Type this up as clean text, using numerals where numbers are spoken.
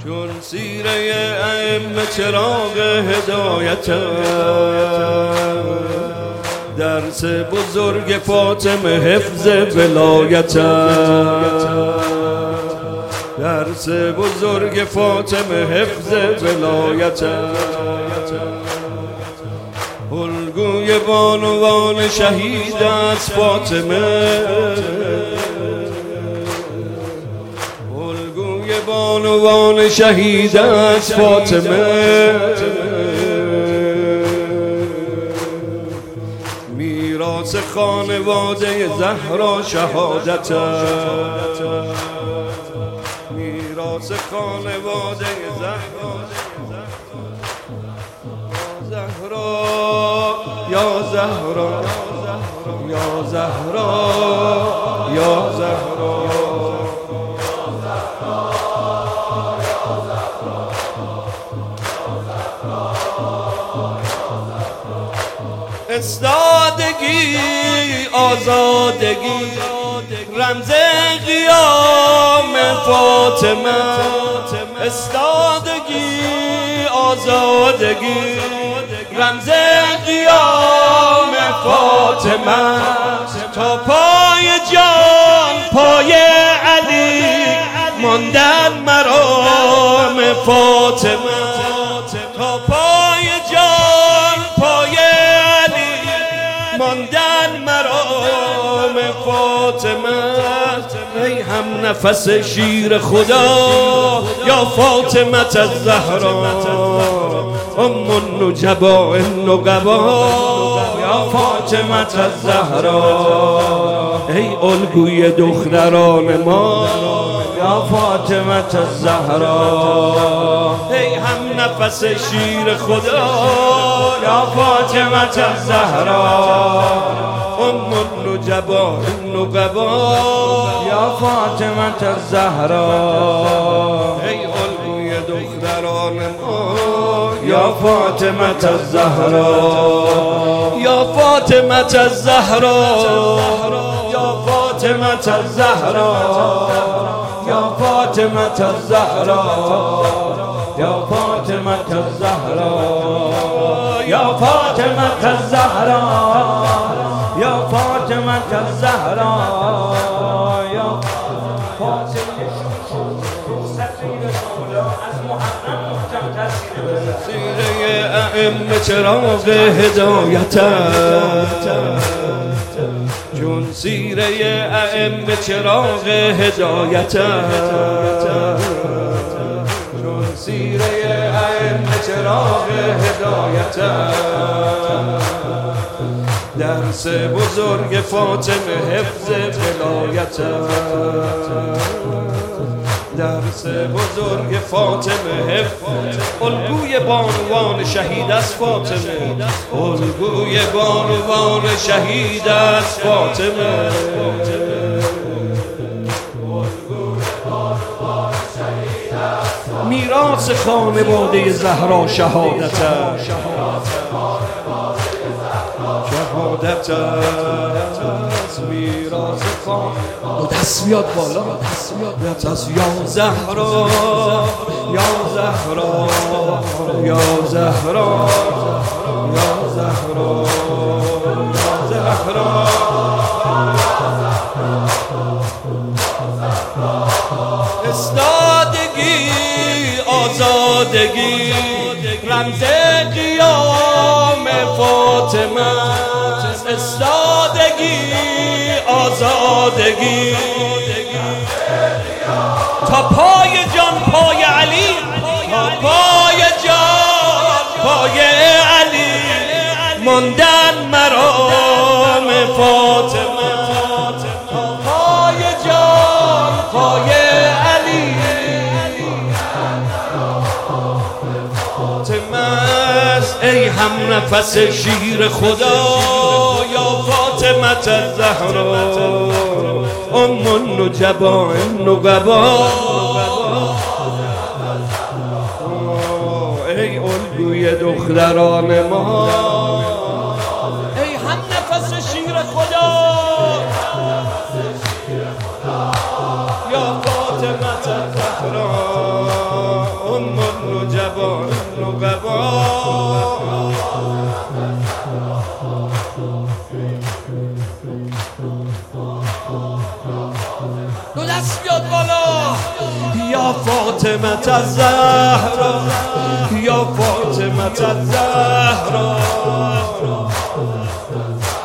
چون سیره ائمه چراغ هدایت، درس بزرگ فاطمه حفظ ولایت، درس بزرگ فاطمه حفظ ولایت، الگوی بانوان شهید از فاطمه، الگوی بانوان شهید از فاطمه، میراث خانواده زهرا شهادت، میراث خانواده زهرا، یا زهرا یا زهرا یا زهرا. استادگی آزادگی رمز قیام فاطمه، استادگی آزادگی رمز قیام فاطمه، تا پای جان پای علی ماندن مرام فاطمه، تا پای جان پای علی ماندن مرام فاطمه. ای هم نفس شیر خدا یا فاطمه الزهرا، ام النجباء النقبا یا فاطمه الزهرا. ای الگوی دختران ما یا فاطمه الزهرا، ای هم نفس شیر خدا یا فاطمه الزهرا، ام النجباء النقبا یا فاطمه الزهرا. ای الگوی دختران ما یا فاطمه الزهرا، یا فاطمه الزهرا، یا فاطمه الزهرا، یا فاطمه الزهرا، یا فاطمه الزهرا، یا فاطمه الزهرا، یا فاطمه الزهرا، یا سیره ائمه چراغ هدایت، چون سیره ائمه چراغ هدایت، چون سیره ائمه چراغ هدایت، درس بزرگ فاطمه حفظ ولایت، درس بزرگ فاطمه حفظ، الگوی بانوان شهید از فاطمه، الگوی بانوان شهید از فاطمه، میراث خانواده زهرا شهادت، شهادت میراث خانواده. دو دست بیاد بالا، دست بیاد یا زهرا یا زهرا یا زهرا یا زهرا یا زهرا. استادگی آزادگی رمز قیام فاطمه، استادگی آزادگی تا پای جان پای علی، تا پای جان پای علی ماندن مرام فاطمه، تا پای جان پای علی ای هم نفس شیر خدا یا فاطمه الزهرا، ام النجباء النقبا. ای الگوی دختران ما، ای هم نفس شیر خدا یا فاطمه الزهرا، دست بیاد بالا. یا فاطمه الزهرا، یا فاطمه الزهرا.